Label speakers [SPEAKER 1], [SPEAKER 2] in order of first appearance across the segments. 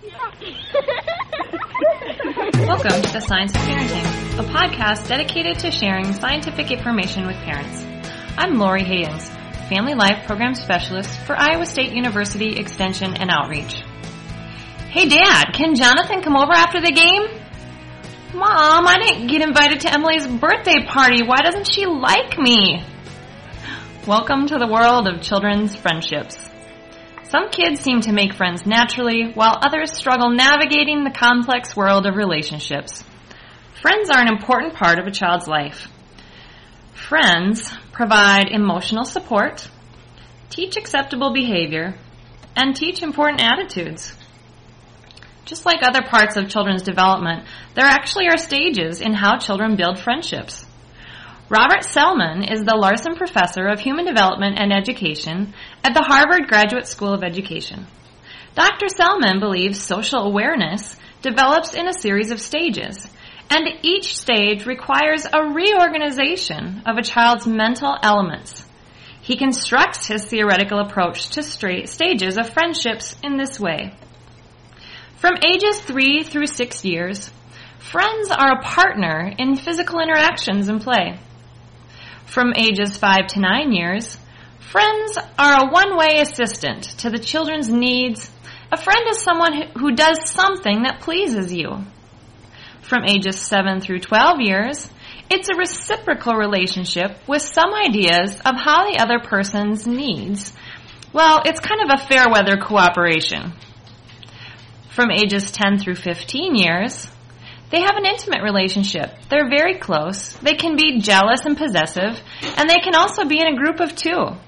[SPEAKER 1] Welcome to The Science of Parenting, a podcast dedicated to sharing scientific information with parents. I'm Lori Hayens, Family Life Program Specialist for Iowa State University Extension and Outreach. Hey Dad, can Jonathan come over after the game? Mom, I didn't get invited to Emily's birthday party. Why doesn't she like me? Welcome to the world of children's friendships. Some kids seem to make friends naturally, while others struggle navigating the complex world of relationships. Friends are an important part of a child's life. Friends provide emotional support, teach acceptable behavior, and teach important attitudes. Just like other parts of children's development, there actually are stages in how children build friendships. Robert Selman is the Larson Professor of Human Development and Education at the Harvard Graduate School of Education. Dr. Selman believes social awareness develops in a series of stages, and each stage requires a reorganization of a child's mental elements. He constructs his theoretical approach to stages of friendships in this way. From ages 3 through 6 years, friends are a partner in physical interactions and play. From ages 5 to 9 years, friends are a one-way assistant to the children's needs. A friend is someone who does something that pleases you. From ages 7 through 12 years, it's a reciprocal relationship with some ideas of how the other person's needs. Well, it's kind of a fair weather cooperation. From ages 10 through 15 years, they have an intimate relationship. They're very close. They can be jealous and possessive, and they can also be in a group of 2.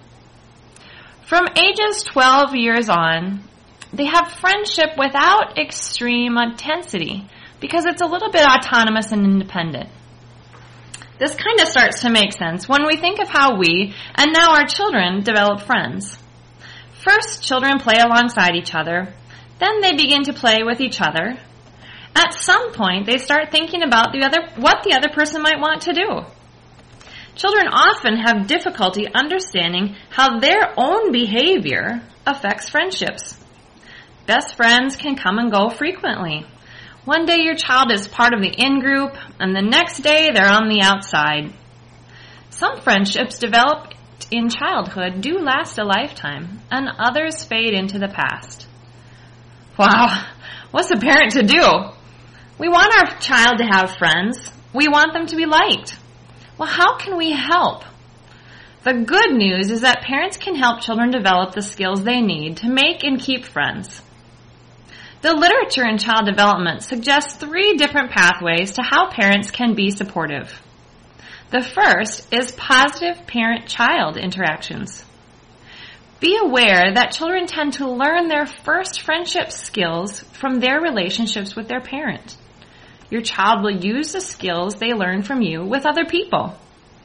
[SPEAKER 1] From ages 12 years on, they have friendship without extreme intensity because it's a little bit autonomous and independent. This kind of starts to make sense when we think of how we, and now our children, develop friends. First, children play alongside each other. Then they begin to play with each other. At some point, they start thinking about what the other person might want to do. Children often have difficulty understanding how their own behavior affects friendships. Best friends can come and go frequently. One day your child is part of the in-group, and the next day they're on the outside. Some friendships developed in childhood do last a lifetime, and others fade into the past. Wow, what's a parent to do? We want our child to have friends. We want them to be liked. Well, how can we help? The good news is that parents can help children develop the skills they need to make and keep friends. The literature in child development suggests 3 different pathways to how parents can be supportive. The first is positive parent-child interactions. Be aware that children tend to learn their first friendship skills from their relationships with their parent. Your child will use the skills they learn from you with other people.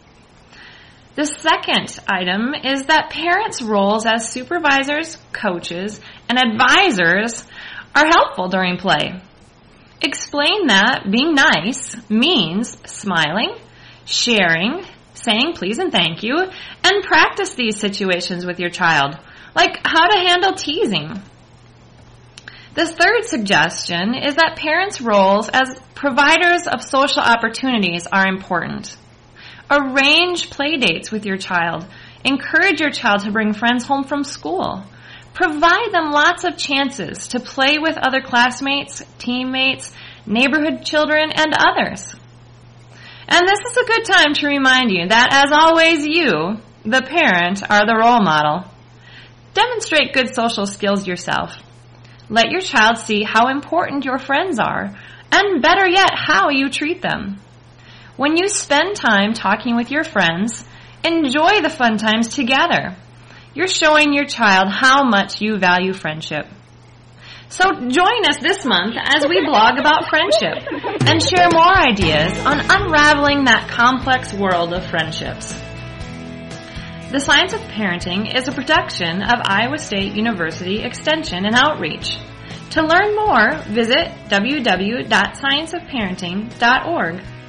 [SPEAKER 1] The second item is that parents' roles as supervisors, coaches, and advisors are helpful during play. Explain that being nice means smiling, sharing, saying please and thank you, and practice these situations with your child, like how to handle teasing. The third suggestion is that parents' roles as providers of social opportunities are important. Arrange play dates with your child. Encourage your child to bring friends home from school. Provide them lots of chances to play with other classmates, teammates, neighborhood children, and others. And this is a good time to remind you that, as always, you, the parent, are the role model. Demonstrate good social skills yourself. Let your child see how important your friends are, and better yet, how you treat them. When you spend time talking with your friends, enjoy the fun times together. You're showing your child how much you value friendship. So join us this month as we blog about friendship and share more ideas on unraveling that complex world of friendships. The Science of Parenting is a production of Iowa State University Extension and Outreach. To learn more, visit www.scienceofparenting.org.